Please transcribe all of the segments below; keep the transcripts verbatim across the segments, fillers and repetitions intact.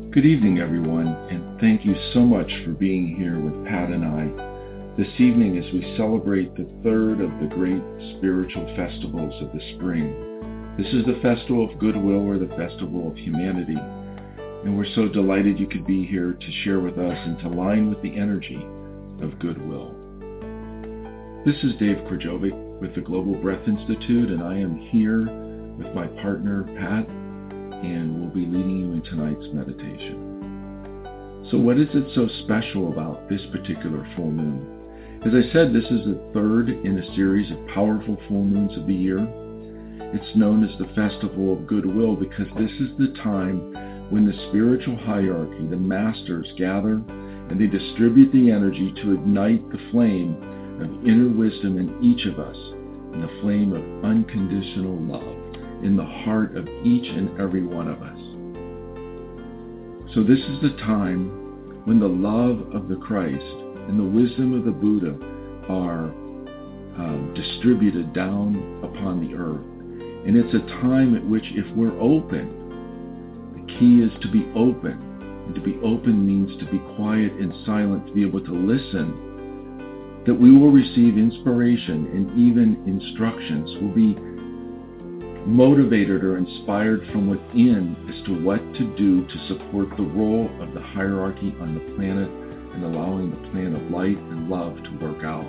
Good evening, everyone, and thank you so much for being here with Pat and I this evening as we celebrate the third of the great spiritual festivals of the spring. This is the Festival of Goodwill, or the Festival of Humanity, and we're so delighted you could be here to share with us and to align with the energy of goodwill. This is Dave Krajovich with the Global Breath Institute, and I am here with my partner, Pat, and we'll be leading you in tonight's meditation. So what is it so special about this particular full moon? As I said, this is the third in a series of powerful full moons of the year. It's known as the Festival of Goodwill because this is the time when the spiritual hierarchy, the masters, gather and they distribute the energy to ignite the flame of inner wisdom in each of us, and the flame of unconditional love in the heart of each and every one of us. So this is the time when the love of the Christ and the wisdom of the Buddha are um, distributed down upon the earth. And it's a time at which, if we're open, the key is to be open. And to be open means to be quiet and silent, to be able to listen, that we will receive inspiration and even instructions, will be motivated or inspired from within as to what to do to support the role of the hierarchy on the planet and allowing the plan of light and love to work out.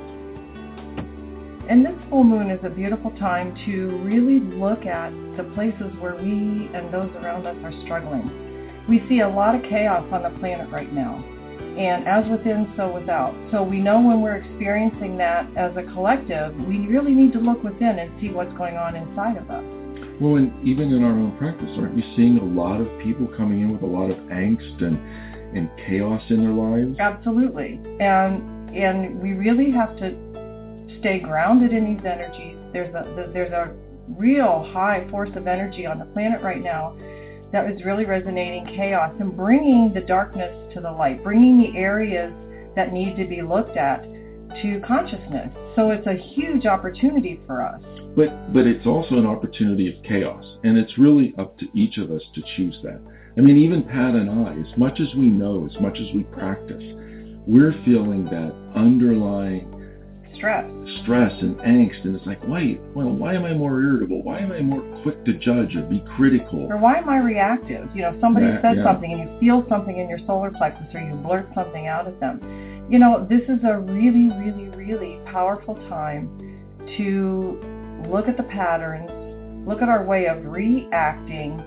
And this full moon is a beautiful time to really look at the places where we and those around us are struggling. We see a lot of chaos on the planet right now, and as within, so without. So we know when we're experiencing that as a collective, we really need to look within and see what's going on inside of us. Well, and even in our own practice, aren't you seeing a lot of people coming in with a lot of angst and, and chaos in their lives? Absolutely. And and we really have to stay grounded in these energies. There's a there's a real high force of energy on the planet right now that is really resonating chaos and bringing the darkness to the light, bringing the areas that need to be looked at to consciousness. So it's a huge opportunity for us. But but it's also an opportunity of chaos, and it's really up to each of us to choose that. I mean, even Pat and I, as much as we know, as much as we practice, we're feeling that underlying stress, stress and angst, and it's like, wait, well, why am I more irritable? Why am I more quick to judge or be critical? Or why am I reactive? You know, somebody that, says yeah. something and you feel something in your solar plexus, or you blurt something out at them. You know, this is a really, really, really powerful time to look at the patterns, look at our way of reacting,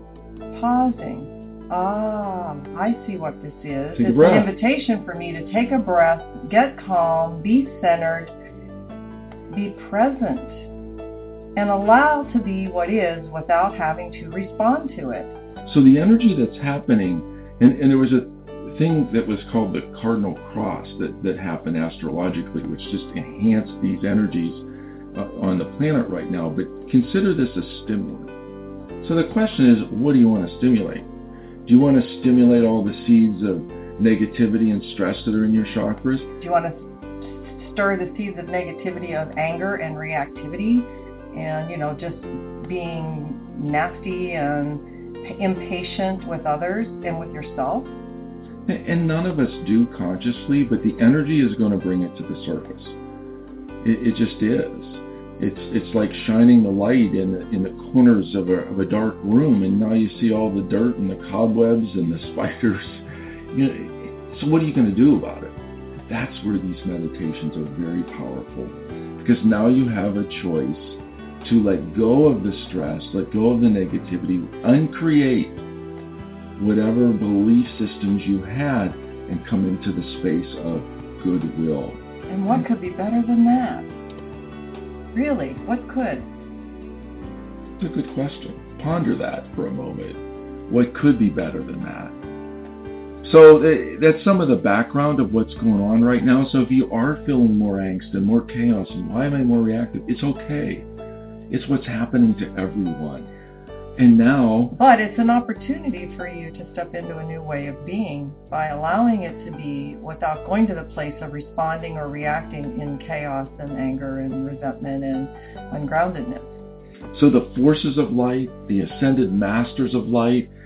pausing. Ah, I see what this is. Take it's an invitation for me to take a breath, get calm, be centered, be present, and allow to be what is without having to respond to it. So the energy that's happening, and, and there was a thing that was called the cardinal cross that, that happened astrologically, which just enhanced these energies uh, on the planet right now. But consider this a stimulant. So the question is, what do you want to stimulate? Do you want to stimulate all the seeds of negativity and stress that are in your chakras? Do you want to stir the seeds of negativity, of anger and reactivity, and, you know, just being nasty and impatient with others and with yourself? And none of us do consciously, but the energy is going to bring it to the surface. It, it just is. It's it's like shining the light in the, in the corners of a, of a dark room, and now you see all the dirt and the cobwebs and the spiders. You know, so what are you going to do about it? That's where these meditations are very powerful, because now you have a choice to let go of the stress, let go of the negativity, uncreate whatever belief systems you had, and come into the space of goodwill. And what could be better than that? Really, what could? It's a good question. Ponder that for a moment. What could be better than that? So that's some of the background of what's going on right now. So if you are feeling more angst and more chaos, and why am I more reactive? It's okay. It's what's happening to everyone. And now... But it's an opportunity for you to step into a new way of being by allowing it to be without going to the place of responding or reacting in chaos and anger and resentment and ungroundedness. So the forces of light, the ascended masters of light,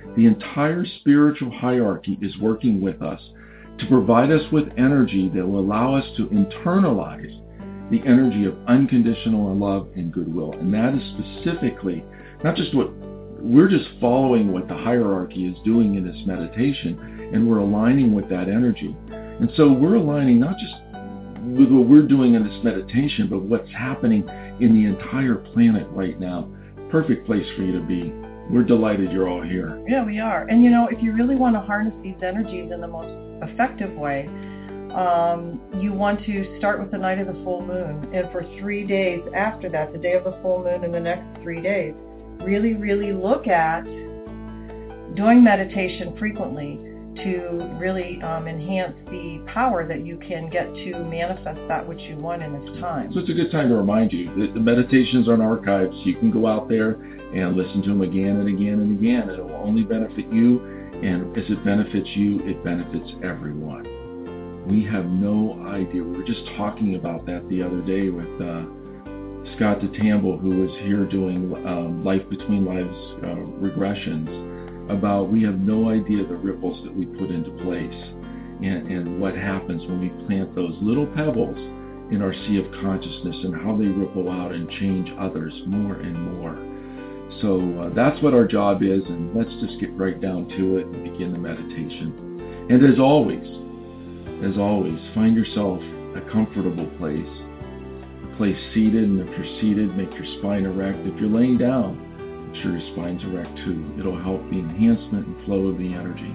The entire spiritual hierarchy is working with us to provide us with energy that will allow us to internalize the energy of unconditional love and goodwill. And that is specifically not just what we're just following what the hierarchy is doing in this meditation, and we're aligning with that energy. And so we're aligning not just with what we're doing in this meditation, but what's happening in the entire planet right now. Perfect place for you to be. We're delighted you're all here. Yeah, we are. And you know, if you really want to harness these energies in the most effective way, um, you want to start with the night of the full moon. And for three days after that, the day of the full moon and the next three days, really, really look at doing meditation frequently to really um, enhance the power that you can get to manifest that which you want in this time. So it's a good time to remind you that the meditations are in archives. You can go out there and listen to them again and again and again. It will only benefit you, and as it benefits you, it benefits everyone. We have no idea. We were just talking about that the other day with uh, Scott DeTamble, who was here doing um, Life Between Lives uh, regressions, about we have no idea the ripples that we put into place and, and what happens when we plant those little pebbles in our sea of consciousness and how they ripple out and change others more and more. So uh, that's what our job is, and let's just get right down to it and begin the meditation. And as always, as always, find yourself a comfortable place, a place seated, and if you're seated, make your spine erect. If you're laying down, make sure your spine's erect too. It'll help the enhancement and flow of the energy.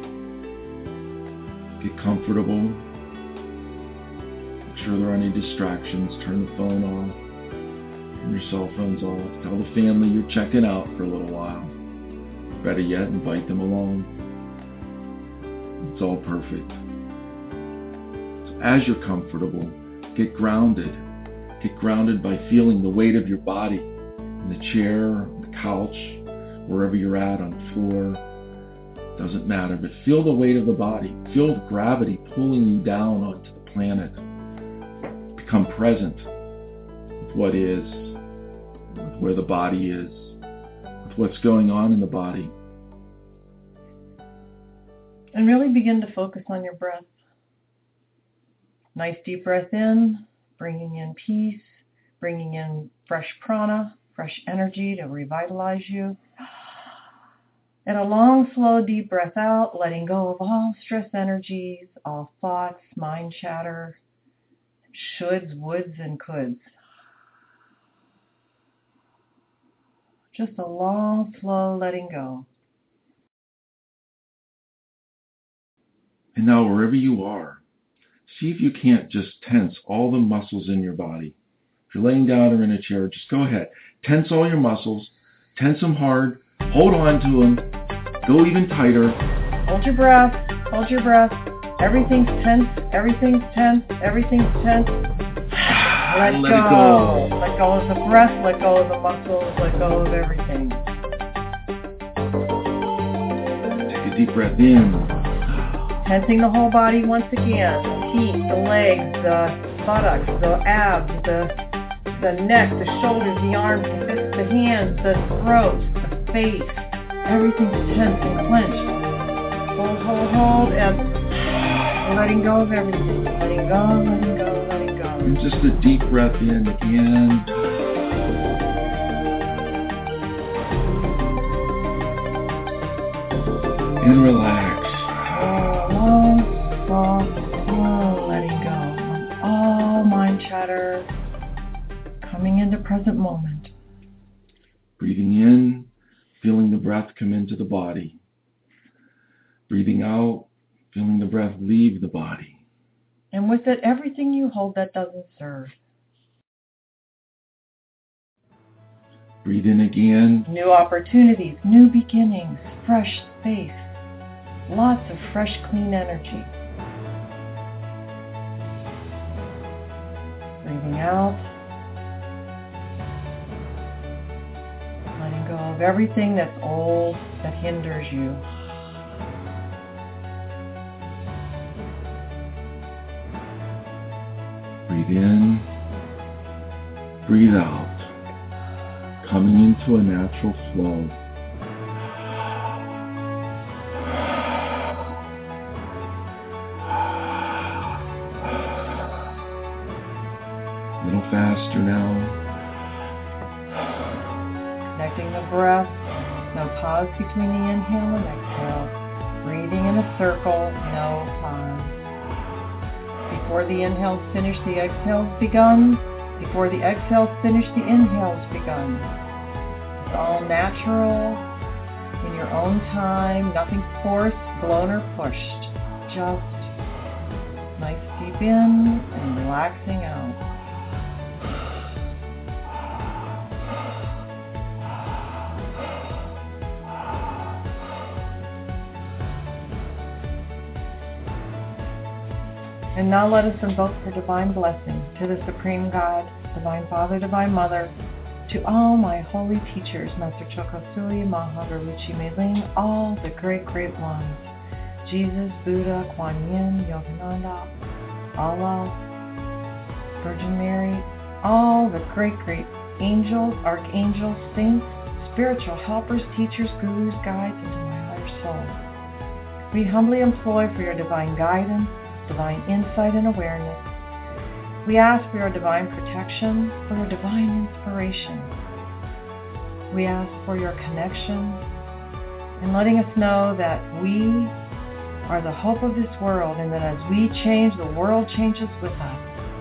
Get comfortable. Make sure there aren't any distractions. Turn the phone off. Turn your cell phones off. Tell the family you're checking out for a little while. Better yet, invite them along. It's all perfect. So as you're comfortable, get grounded. Get grounded by feeling the weight of your body in the chair, couch, wherever you're at, on the floor, doesn't matter, but feel the weight of the body. Feel the gravity pulling you down onto the planet. Become present with what is, with where the body is, with what's going on in the body. And really begin to focus on your breath. Nice deep breath in, bringing in peace, bringing in fresh prana, fresh energy to revitalize you. And a long, slow, deep breath out, letting go of all stress energies, all thoughts, mind chatter, shoulds, woulds, and coulds. Just a long, slow letting go. And now wherever you are, see if you can't just tense all the muscles in your body. If you're laying down or in a chair, just go ahead. Tense all your muscles. Tense them hard. Hold on to them. Go even tighter. Hold your breath. Hold your breath. Everything's tense. Everything's tense. Everything's tense. Let, let go. it go. Let go of the breath. Let go of the muscles. Let go of everything. Take a deep breath in. Tensing the whole body once again. The feet, the legs, the buttocks, the abs, the the neck, the shoulders, the arms, the fists, the hands, the throat, the face. Everything's tense and clenched. Hold, hold, hold, and letting go of everything. Letting go, letting go, letting go. And just a deep breath in again. And relax. Oh, long, soft, slow letting go of all mind chatter. Coming into present moment. Breathing in, feeling the breath come into the body. Breathing out, feeling the breath leave the body. And with it, everything you hold that doesn't serve. Breathe in again. New opportunities, new beginnings, fresh space. Lots of fresh, clean energy. Breathing out. Letting go of everything that's old, that hinders you. Breathe in, breathe out, coming into a natural flow. Trusting the breath. No pause between the inhale and exhale. Breathing in a circle. No pause. Before the inhale's finished, the exhale's begun. Before the exhale's finished, the inhale's begun. It's all natural, in your own time, nothing forced, blown, or pushed. Just nice deep in and relaxing out. And now let us invoke for divine blessing to the Supreme God, Divine Father, Divine Mother, to all my holy teachers, Master Choka Sui, Mahavaruchi Meiling, all the great, great ones, Jesus, Buddha, Kuan Yin, Yogananda, Allah, Virgin Mary, all the great, great angels, archangels, saints, spiritual helpers, teachers, gurus, guides, and to my higher soul. We humbly implore for your divine guidance, divine insight and awareness. We ask for your divine protection, for your divine inspiration. We ask for your connection and letting us know that we are the hope of this world and that as we change, the world changes with us.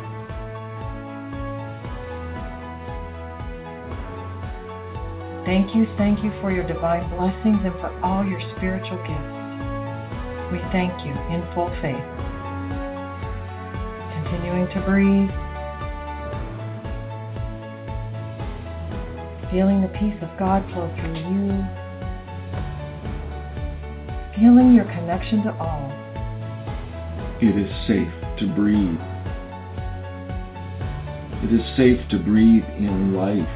Thank you, thank you for your divine blessings and for all your spiritual gifts. We thank you in full faith. Continuing to breathe, feeling the peace of God flow through you, feeling your connection to all. It is safe to breathe. It is safe to breathe in life.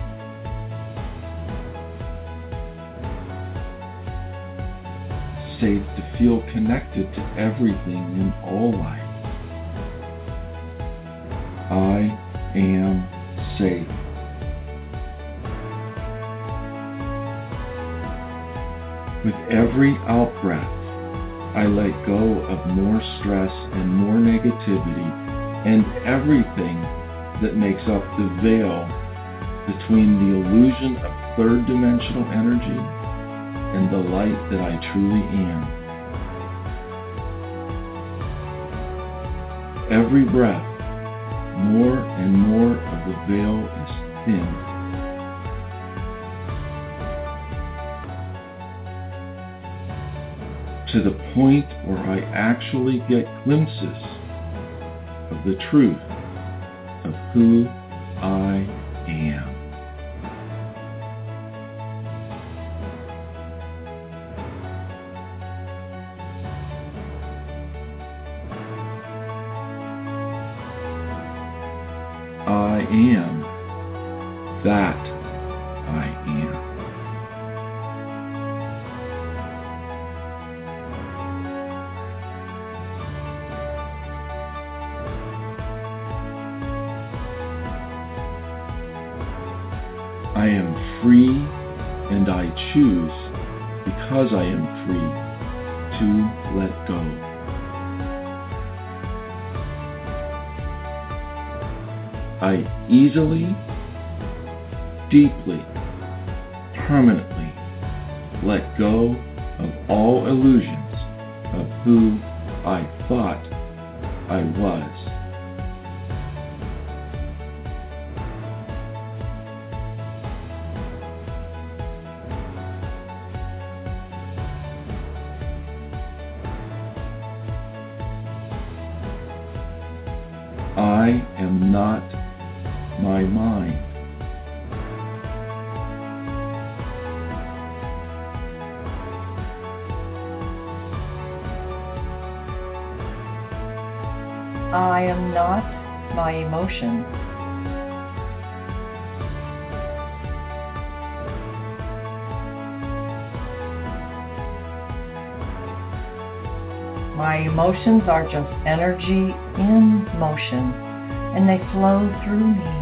Safe to feel connected to everything in all life. I am safe. With every out-breath, I let go of more stress and more negativity and everything that makes up the veil between the illusion of third dimensional energy and the light that I truly am. Every breath, more and more of the veil is thin. To the point where I actually get glimpses of the truth of who I am. I am that I am. I am free and I choose, because I am free, to let go. I easily, deeply, permanently let go of all illusions of who I thought I was. I am not my mind. I am not my emotions. My emotions are just energy in motion, and they flow through me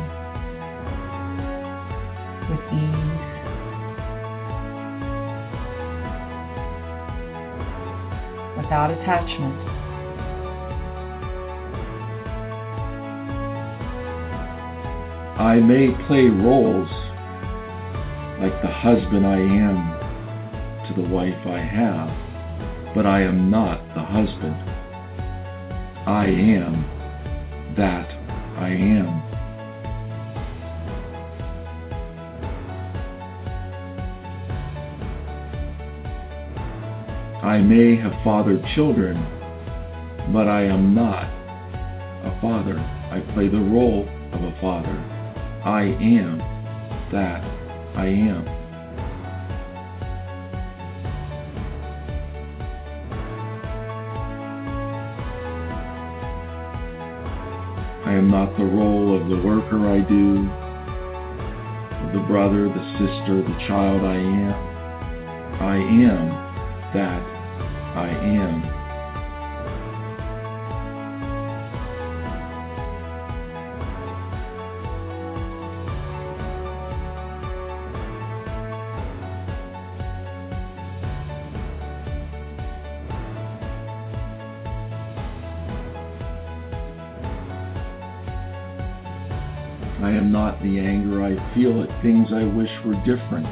with ease. Without attachment. I may play roles like the husband I am to the wife I have, but I am not the husband. I am that I am. I may have fathered children, but I am not a father. I play the role of a father. I am that I am. I am not the role of the worker I do, of the brother, the sister, the child I am. I am that I am. I am not the anger I feel at things I wish were different.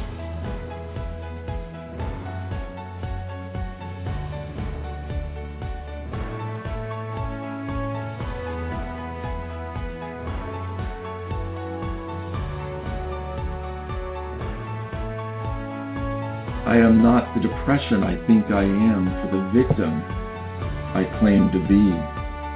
I am not the depression I think I am for the victim I claim to be.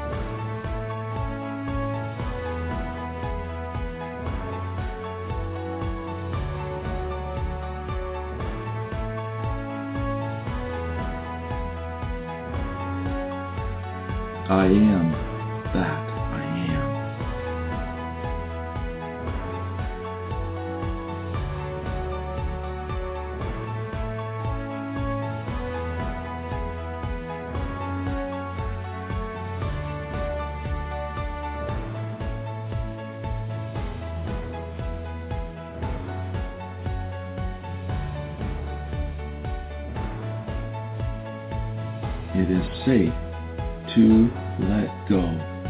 I am that I am. It is safe to let go.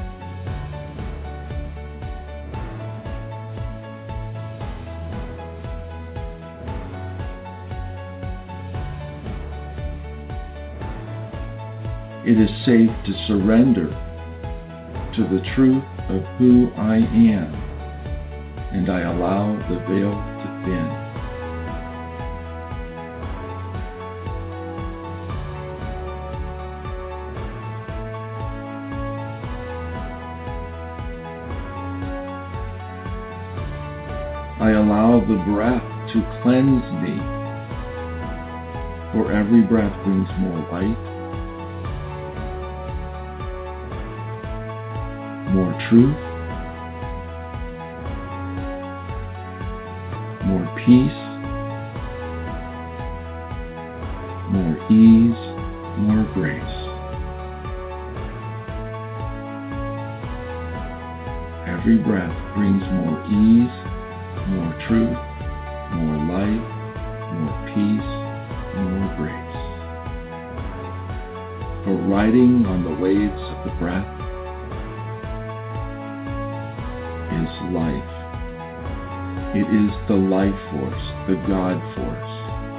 It is safe to surrender to the truth of who I am, and I allow the veil to thin. I allow the breath to cleanse me, for every breath brings more light, more truth, more peace, more ease, more grace. Every breath brings more ease, more truth, more light, more peace, more grace. For riding on the waves of the breath is life. It is the life force, the God force.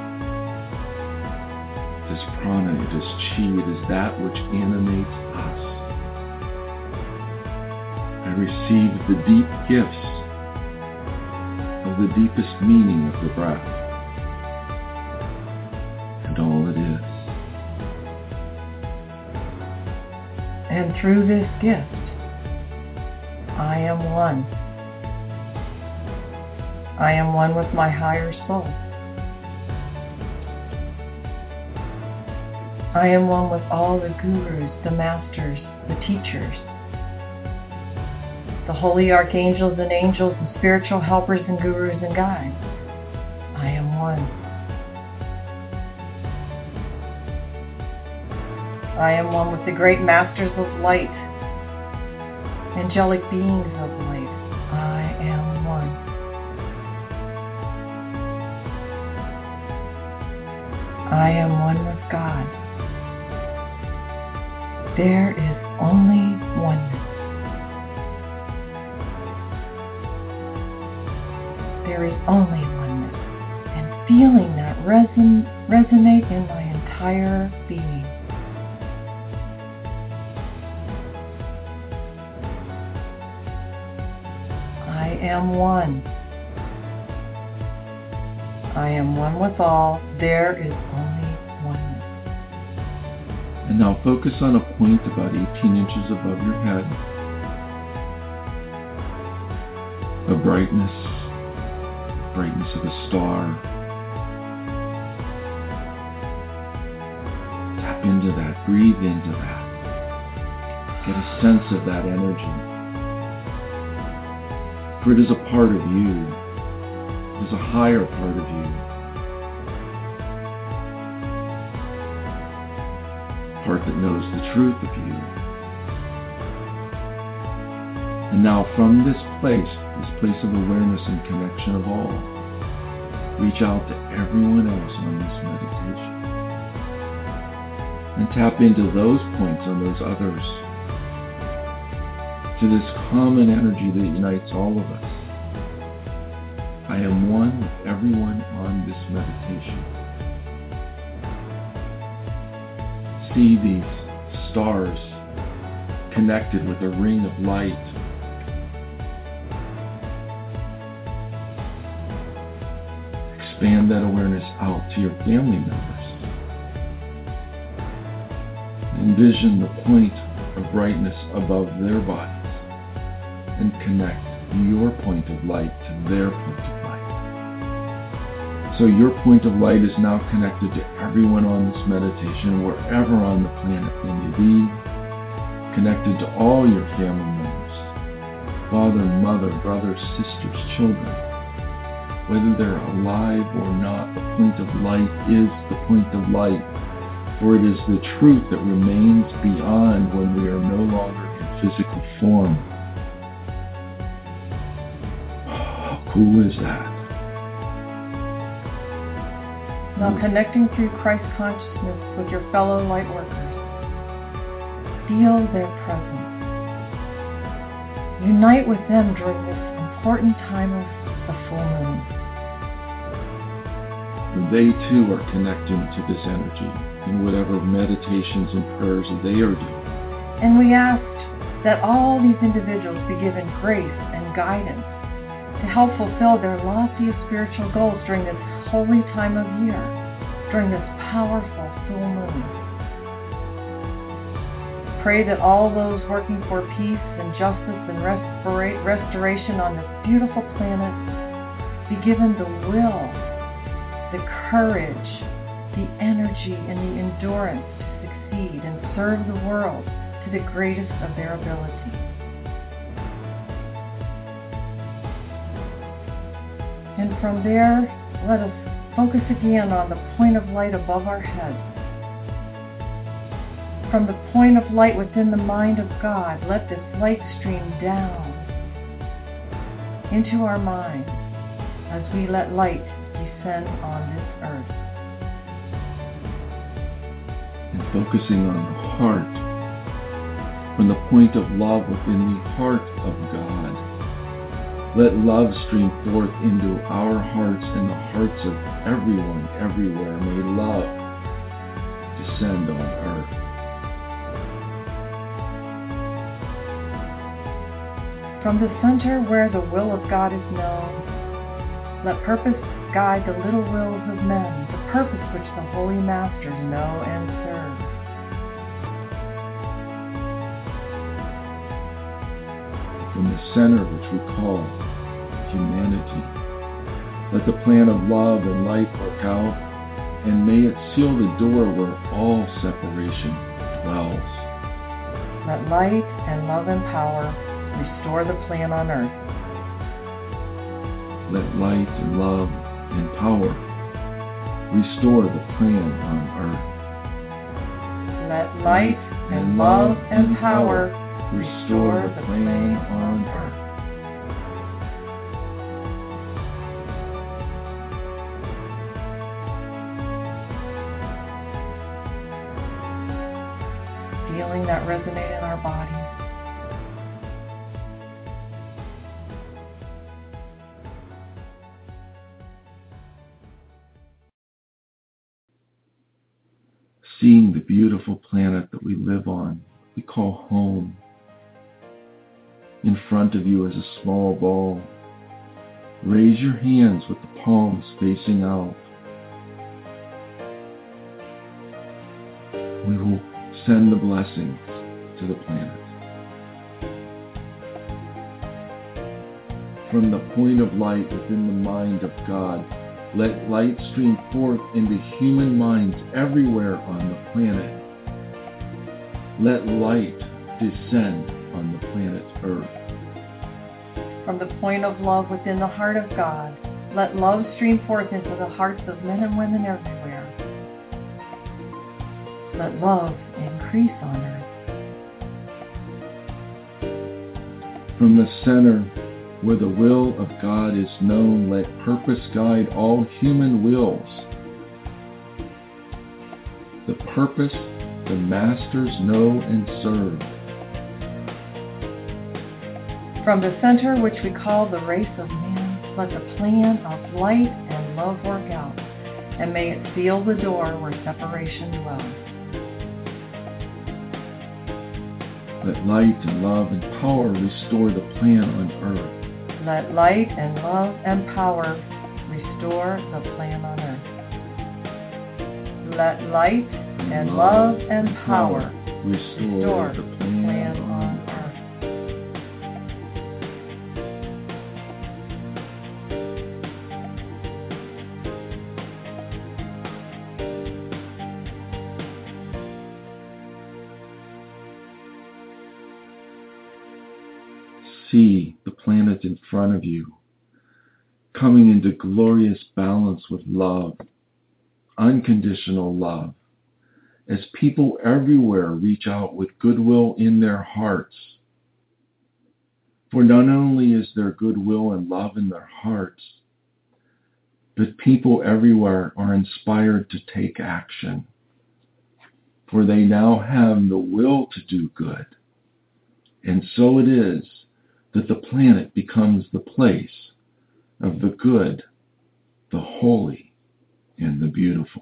It is prana, it is chi, it is that which animates us. I receive the deep gifts of the deepest meaning of the breath and all it is. And through this gift, I am one. I am one with my higher soul. I am one with all the gurus, the masters, the teachers, the holy archangels and angels, and spiritual helpers and gurus and guides. I am one. I am one with the great masters of light, angelic beings of light. I am one. I am one with God. There is only oneness. There is only oneness, and feeling that reson- resonate in my entire being. I am one. I am one with all. There is only oneness. And now focus on a point about eighteen inches above your head. A brightness, brightness of a star. Tap into that, breathe into that. Get a sense of that energy. For it is a part of you. It is a higher part of you. Part that knows the truth of you. And now from this place, this place of awareness and connection of all, reach out to everyone else on this meditation. And tap into those points on those others, to this common energy that unites all of us. I am one with everyone on this meditation. See these stars connected with a ring of light. Expand that awareness out to your family members. Envision the point of brightness above their bodies and connect your point of light to their point of light. So your point of light is now connected to everyone on this meditation, wherever on the planet they may be, connected to all your family members, father, mother, brothers, sisters, children. Whether they're alive or not, the point of light is the point of light, for it is the truth that remains beyond when we are no longer in physical form. How cool is that? Now connecting through Christ consciousness with your fellow light workers, feel their presence. Unite with them during this important time of the full moon. They too are connecting to this energy in whatever meditations and prayers they are doing. And we ask that all these individuals be given grace and guidance to help fulfill their loftiest spiritual goals during this holy time of year, during this powerful full moon. Pray that all those working for peace and justice and restora- restoration on this beautiful planet be given the will, the courage, the energy, and the endurance to succeed and serve the world to the greatest of their ability. And from there, let us focus again on the point of light above our heads. From the point of light within the mind of God, let this light stream down into our minds as we let light descend on this earth. And focusing on the heart, from the point of love within the heart of God, let love stream forth into our hearts and the hearts of everyone, everywhere. May love descend on earth. From the center where the will of God is known, let purpose guide the little wills of men, the purpose which the holy masters know and serve. From the center which we call humanity, let the plan of love and light work out, and may it seal the door where all separation dwells. Let light and love and power restore the plan on earth. Let light and love and power restore the plan on earth. Let light and love and power restore the plan on earth. Feeling that resonate in our bodies. seeing the beautiful planet that we live on, we call home. In front of you is a small ball. Raise your hands with the palms facing out. We will send the blessings to the planet. From the point of light within the mind of God, let light stream forth into human minds everywhere on the planet. Let light descend on the planet Earth. From the point of love within the heart of God, let love stream forth into the hearts of men and women everywhere. Let love increase on earth. From the center where the will of God is known, let purpose guide all human wills. The purpose the masters know and serve. From the center which we call the race of man, let the plan of light and love work out, and may it seal the door where separation dwells. Let light and love and power restore the plan on earth. Let light and love and power restore the plan on earth. Let light and, and love and power restore, restore the plan, plan on earth. See the planet in front of you, coming into glorious balance with love, unconditional love, as people everywhere reach out with goodwill in their hearts. For not only is there goodwill and love in their hearts, but people everywhere are inspired to take action, for they now have the will to do good. And so it is that the planet becomes the place of the good, the holy, and the beautiful.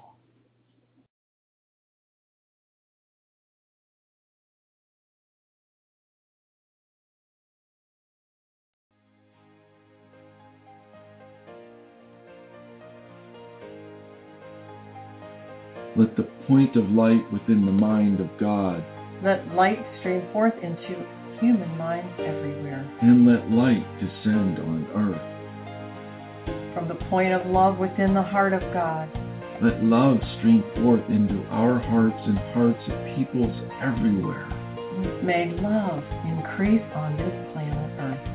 Let the point of light within the mind of God. Let light stream forth into human minds everywhere. And let light descend on earth. From the point of love within the heart of God, let love stream forth into our hearts and hearts of peoples everywhere. May love increase on this planet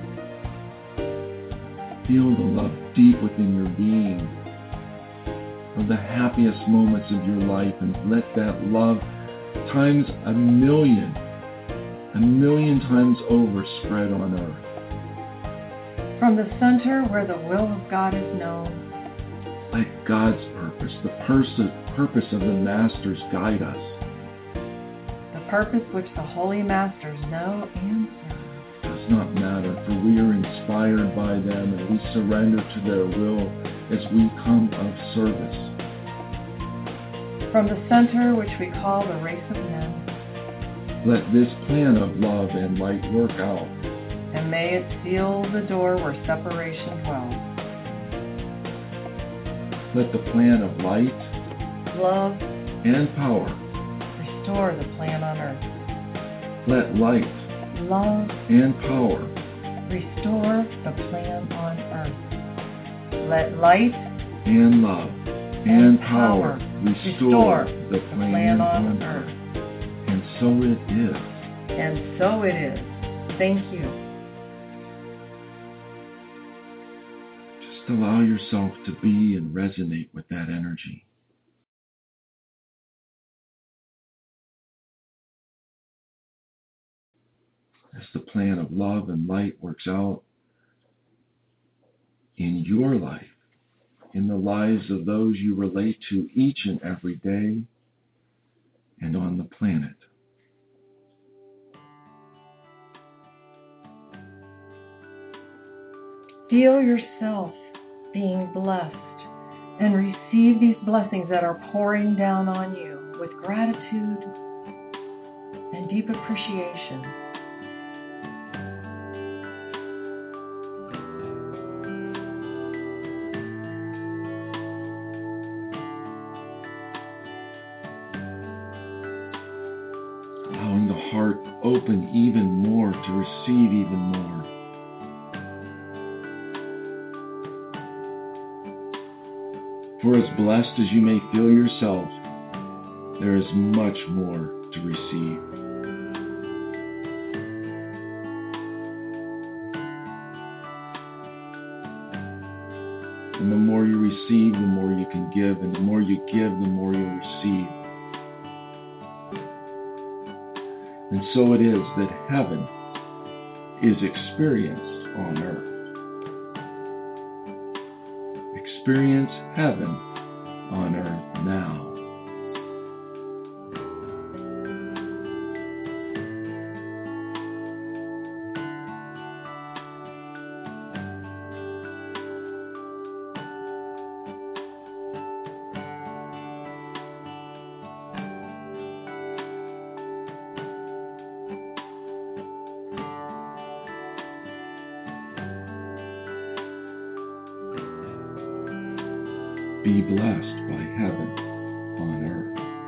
Earth. Feel the love deep within your being, of the happiest moments of your life, and let that love times a million A million times over spread on earth. From the center where the will of God is known, let God's purpose, the pers- purpose of the Masters, guide us. The purpose which the Holy Masters know and serve. Does not matter, for we are inspired by them, and we surrender to their will as we come of service. From the center which we call the race of men, let this plan of love and light work out. And may it seal the door where separation dwells. Let the plan of light, love, and power restore the plan on earth. Let light, love, and power restore the plan on earth. Let light and love and, and power restore, restore the plan, plan on, on earth. earth. And so it is. And so it is. Thank you. Just allow yourself to be and resonate with that energy. As the plan of love and light works out in your life, in the lives of those you relate to each and every day, and on the planet. Feel yourself being blessed and receive these blessings that are pouring down on you. with gratitude and deep appreciation. Allowing the heart open even more to receive even more. For as blessed as you may feel yourself, there is much more to receive. And the more you receive, the more you can give, and the more you give, the more you'll receive. And so it is that heaven is experienced on earth. Experience heaven on earth now. Be blessed by heaven on earth.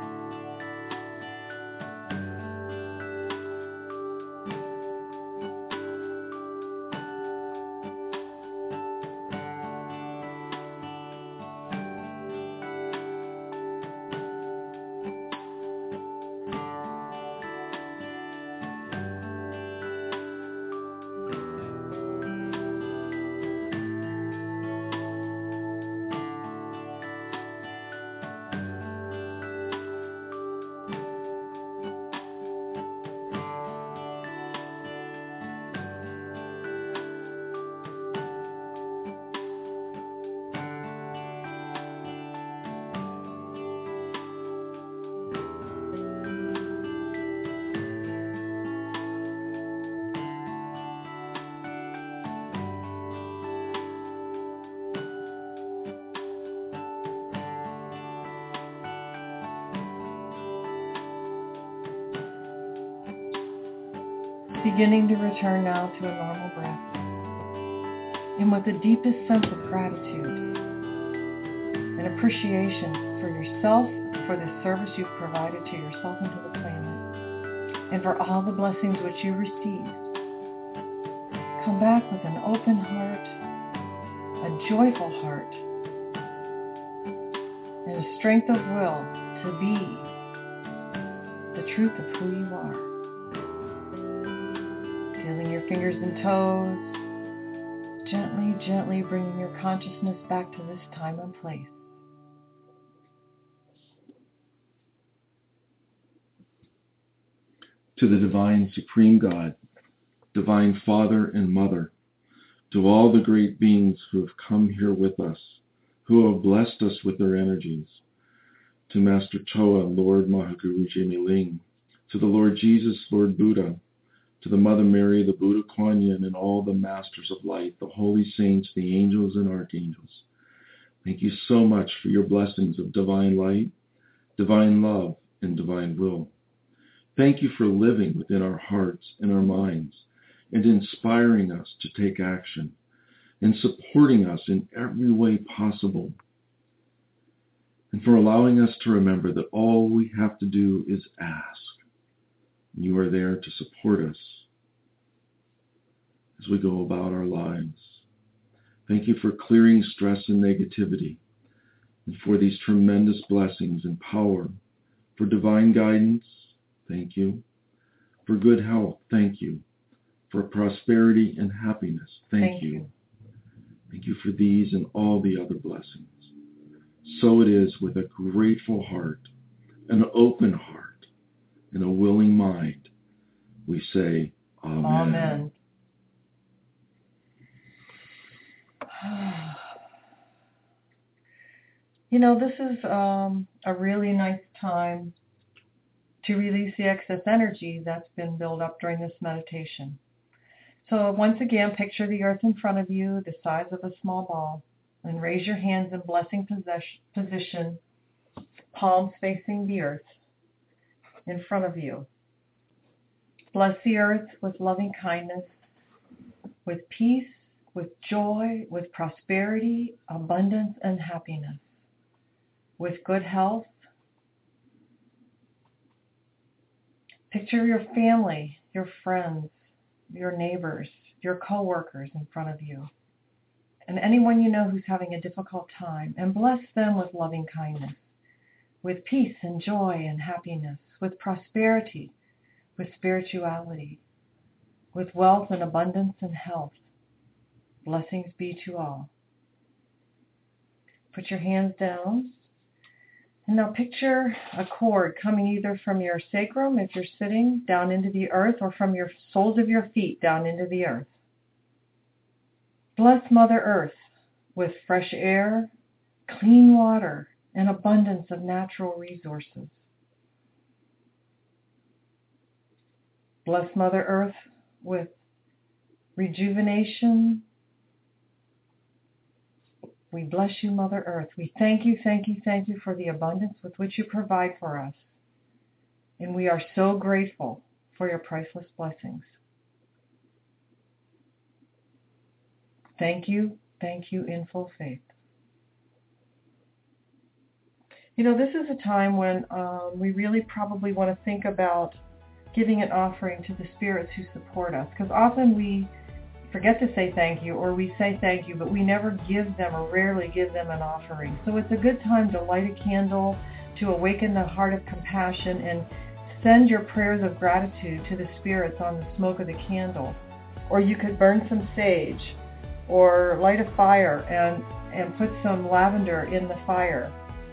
Beginning to return now to a normal breath, and with the deepest sense of gratitude and appreciation for yourself, for the service you've provided to yourself and to the planet, and for all the blessings which you received. Come back with an open heart, a joyful heart, and a strength of will to be the truth of who you are. Feeling your fingers and toes, gently, gently bringing your consciousness back to this time and place. To the divine supreme God, divine Father and Mother, to all the great beings who have come here with us, who have blessed us with their energies, to Master Choa, Lord Mahaguru Jimmy Ling, to the Lord Jesus, Lord Buddha, to the Mother Mary, the Buddha Kuan Yin, and all the masters of light, the holy saints, the angels and archangels. Thank you so much for your blessings of divine light, divine love, and divine will. Thank you for living within our hearts and our minds and inspiring us to take action and supporting us in every way possible. And for allowing us to remember that all we have to do is ask. You are there to support us as we go about our lives. Thank you for clearing stress and negativity, and for these tremendous blessings and power. For divine guidance, thank you. For good health, thank you. For prosperity and happiness, thank, thank you. you. Thank you for these and all the other blessings. So it is with a grateful heart, an open heart, and a willing mind, we say, Amen. Amen. You know, this is um, a really nice time to release the excess energy that's been built up during this meditation. So once again, picture the earth in front of you, the size of a small ball, and raise your hands in blessing position, palms facing the earth. in front of you. Bless the earth with loving kindness, with peace, with joy, with prosperity, abundance, and happiness, with good health. Picture your family, your friends, your neighbors, your co-workers in front of you, and anyone you know who's having a difficult time, and bless them with loving kindness, with peace and joy and happiness, with prosperity, with spirituality, with wealth and abundance and health. Blessings be to all. Put your hands down. And now picture a cord coming either from your sacrum, if you're sitting, down into the earth, or from your soles of your feet down into the earth. Bless Mother Earth with fresh air, clean water, and abundance of natural resources. Bless Mother Earth with rejuvenation. We bless you, Mother Earth. We thank you, thank you, thank you for the abundance with which you provide for us. And we are so grateful for your priceless blessings. Thank you, thank you in full faith. You know, this is a time when um, we really probably want to think about giving an offering to the spirits who support us, because often we forget to say thank you, or we say thank you, but we never give them or rarely give them an offering. So it's a good time to light a candle, to awaken the heart of compassion, and send your prayers of gratitude to the spirits on the smoke of the candle. Or you could burn some sage, or light a fire and, and put some lavender in the fire,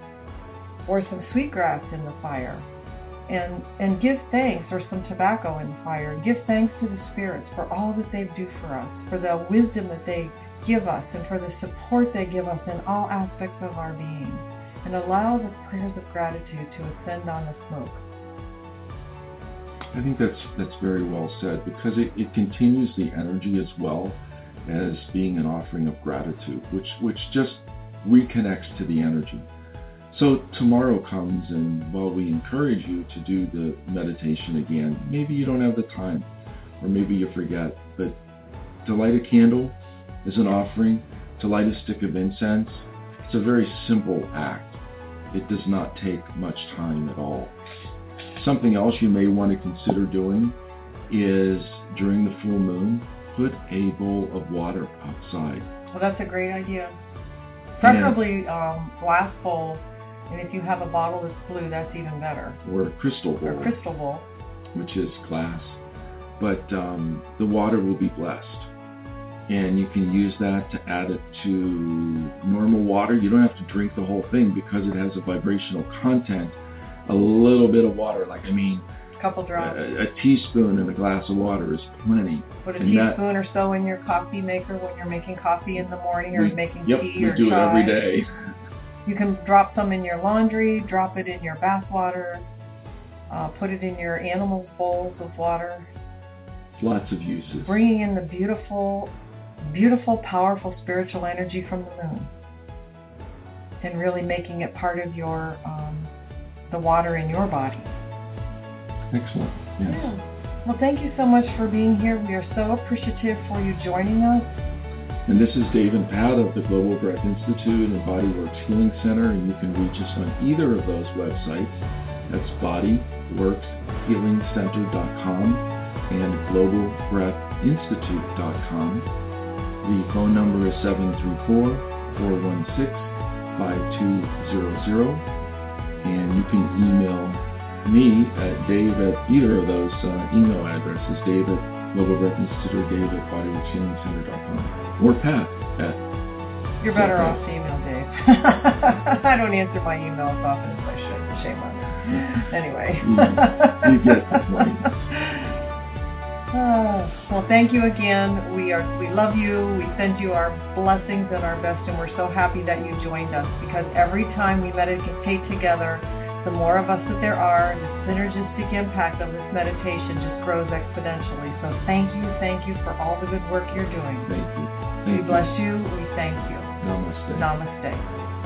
or some sweetgrass in the fire. And, and give thanks, or some tobacco in the fire. Give thanks to the spirits for all that they do for us, for the wisdom that they give us, and for the support they give us in all aspects of our being. And allow the prayers of gratitude to ascend on the smoke. I think that's that's very well said, because it, it continues the energy as well as being an offering of gratitude, which, which just reconnects to the energy. So tomorrow comes, and while we encourage you to do the meditation again, maybe you don't have the time, or maybe you forget, but to light a candle is an offering, to light a stick of incense, it's a very simple act. It does not take much time at all. Something else you may want to consider doing is, during the full moon, put a bowl of water outside. Well, that's a great idea. Preferably um, glass bowl. And if you have a bottle that's blue, that's even better. Or a crystal bowl. Or a crystal bowl. Which is glass. But um, the water will be blessed. And you can use that to add it to normal water. You don't have to drink the whole thing because it has a vibrational content. A little bit of water, like, I mean, a couple drops. A, a teaspoon in a glass of water is plenty. Put a and teaspoon that, or so in your coffee maker when you're making coffee in the morning, or we, making yep, tea we or do chai. it every day. You can drop some in your laundry, drop it in your bath water, uh, put it in your animal bowls of water. Lots of uses. Bringing in the beautiful, beautiful, powerful spiritual energy from the moon, and really making it part of your, um, the water in your body. Excellent. Yes. Yeah. Well, thank you so much for being here. We are so appreciative for you joining us. And this is Dave and Pat of the Global Breath Institute and Bodyworks Healing Center, and you can reach us on either of those websites. That's bodyworks healing center dot com and global breath institute dot com. The phone number is seven three four, four one six, five two zero zero, and you can email me at Dave at either of those uh, email addresses, Dave at Global Breath Institute, or Dave at bodyworks healing center dot com. Or Pat at... You're better off to email Dave. I don't answer my email as often as I should. Shame on me. Anyway. you, you get the point. Uh, well, thank you again. We are we love you. We send you our blessings and our best, and we're so happy that you joined us, because every time we meditate together, the more of us that there are, the synergistic impact of this meditation just grows exponentially. So thank you, thank you for all the good work you're doing. Thank you. Thank we you. bless you. We thank you. Namaste. Namaste.